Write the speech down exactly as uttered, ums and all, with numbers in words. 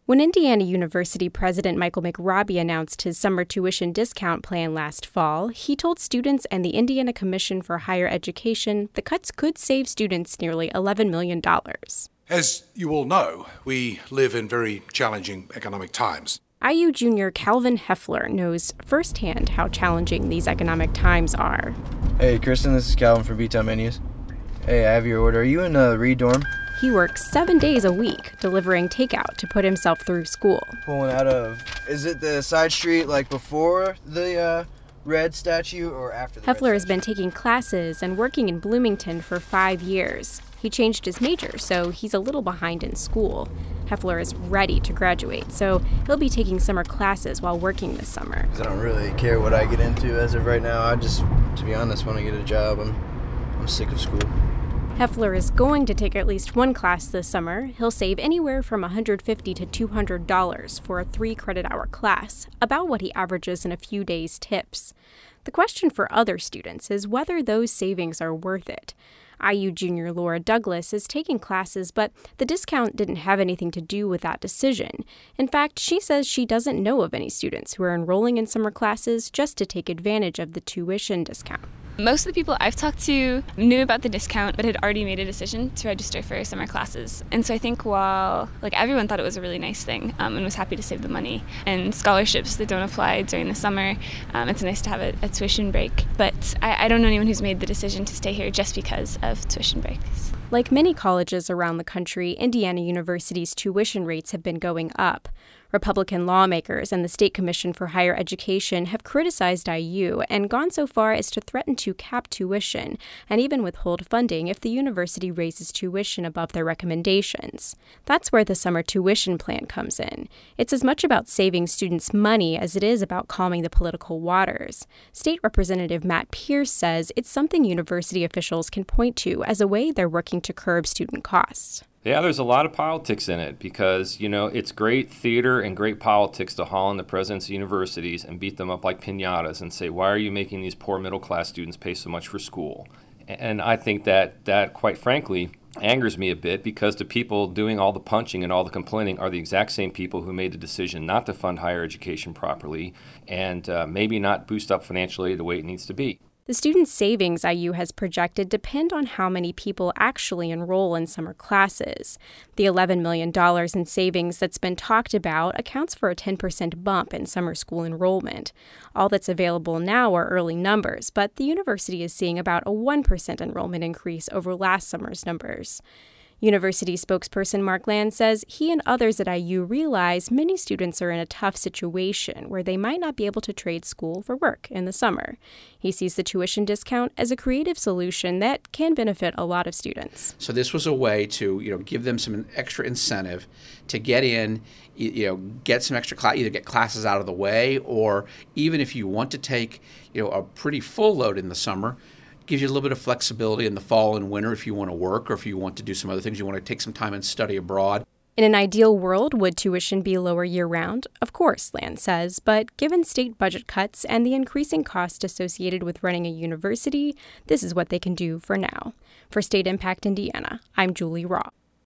When Indiana University President Michael McRobbie announced his summer tuition discount plan last fall, he told students and the Indiana Commission for Higher Education the cuts could save students nearly eleven million dollars. As you all know, we live in very challenging economic times. I U junior Calvin Heffler knows firsthand how challenging these economic times are. Hey, Kristen, this is Calvin from B-Town Menus. Hey, I have your order. Are you in uh, Reed dorm? He works seven days a week delivering takeout to put himself through school. Pulling out of, is it the side street like before the uh, red statue or after the Heffler red has statue? been taking classes and working in Bloomington for five years. He changed his major, so he's a little behind in school. Heffler is ready to graduate, so he'll be taking summer classes while working this summer. 'Cause I don't really care what I get into as of right now. I just, to be honest, want to get a job. I'm, I'm sick of school. Heffler is going to take at least one class this summer. He'll save anywhere from one hundred fifty dollars to two hundred dollars for a three-credit-hour class, about what he averages in a few days' tips. The question for other students is whether those savings are worth it. I U junior Laura Douglas is taking classes, but the discount didn't have anything to do with that decision. In fact, she says she doesn't know of any students who are enrolling in summer classes just to take advantage of the tuition discount. Most of the people I've talked to knew about the discount but had already made a decision to register for summer classes. And so I think while like everyone thought it was a really nice thing um, and was happy to save the money, and scholarships that don't apply during the summer, um, it's nice to have a, a tuition break. But I, I don't know anyone who's made the decision to stay here just because of tuition breaks. Like many colleges around the country, Indiana University's tuition rates have been going up. Republican lawmakers and the State Commission for Higher Education have criticized I U and gone so far as to threaten to cap tuition and even withhold funding if the university raises tuition above their recommendations. That's where the summer tuition plan comes in. It's as much about saving students money as it is about calming the political waters. State Representative Matt Pierce says it's something university officials can point to as a way they're working to curb student costs. Yeah, there's a lot of politics in it because, you know, it's great theater and great politics to haul in the presidents of universities and beat them up like piñatas and say, why are you making these poor middle-class students pay so much for school? And I think that that, quite frankly, angers me a bit because the people doing all the punching and all the complaining are the exact same people who made the decision not to fund higher education properly and uh, maybe not boost up financial aid the way it needs to be. The student savings I U has projected depend on how many people actually enroll in summer classes. The eleven million dollars in savings that's been talked about accounts for a ten percent bump in summer school enrollment. All that's available now are early numbers, but the university is seeing about a one percent enrollment increase over last summer's numbers. University spokesperson Mark Land says he and others at I U realize many students are in a tough situation where they might not be able to trade school for work in the summer. He sees the tuition discount as a creative solution that can benefit a lot of students. So this was a way to, you know, give them some extra incentive to get in, you know, get some extra class, either get classes out of the way, or even if you want to take, you know, a pretty full load in the summer, gives you a little bit of flexibility in the fall and winter if you want to work or if you want to do some other things, you want to take some time and study abroad. In an ideal world, would tuition be lower year-round? Of course, Land says, but given state budget cuts and the increasing cost associated with running a university, this is what they can do for now. For State Impact Indiana, I'm Julie Raw.